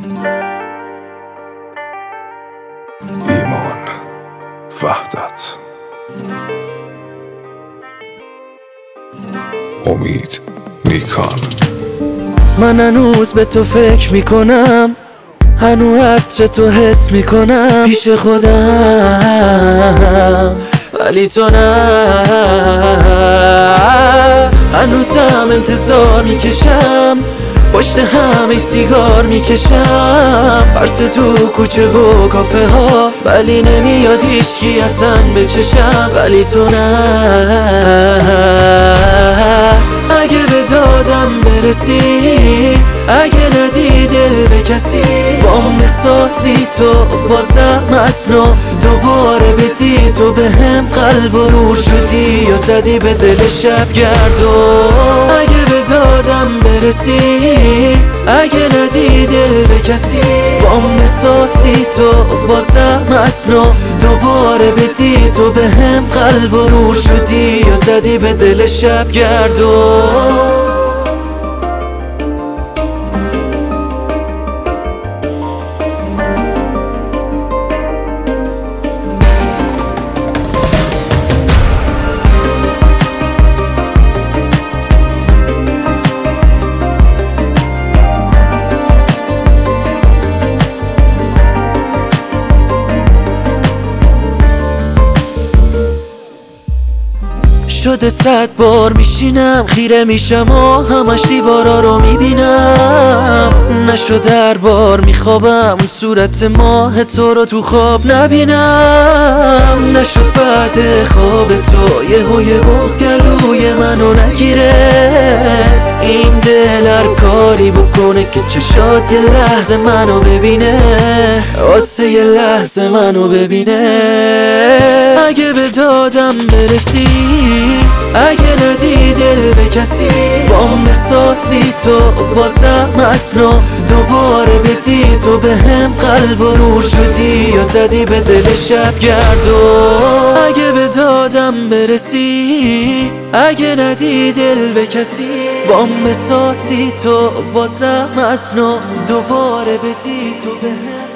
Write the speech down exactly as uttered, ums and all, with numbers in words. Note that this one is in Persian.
ایمان وحدت امید نیکان. من هنوز به تو فکر میکنم، هنوز عطر تو حس میکنم پیش خودم، ولی تو نه. هنوزم انتظار میکشم، پشت همه سیگار میکشم، پرس تو کوچه و کافه ها، ولی نمیاد هیچکی اصلا به چشم، ولی تو نه. اگه به دادم برسی، اگه ندی دل به کسی، بام بسازی تو بازم از نو، دوباره بدی تو به هم قلب و روح شدی یا زدی به دل شب گردون. اگه به دادم برسی، اگه ندی دل به کسی، بام بسازی تو بازم از نو، دوباره بدی تو به هم قلب و روح شدی یا زدی به دل شب گردون. شده صد بار میشینم، خیره میشم و همش دیوارا رو میبینم، نشد هر بار میخوابم اون صورت ماه تو رو تو خواب نبینم، نشد بعد خواب تو یه هوی بغز گلوی منو نگیره، این دل هر کاری بکنه که چشات یه لحظه منو ببینه، واسه یه لحظه منو ببینه. اگه به دادم برسی، اگه ندی دل به کسی، بام بسازی تو بازم از نو، دوباره بدی تو به هم قلب و روح شدی یا زدی به دل شب گردون. اگه به دادم برسی، اگه ندی دل به کسی، بام بسازی تو بازم از نو، دوباره بدی تو به هم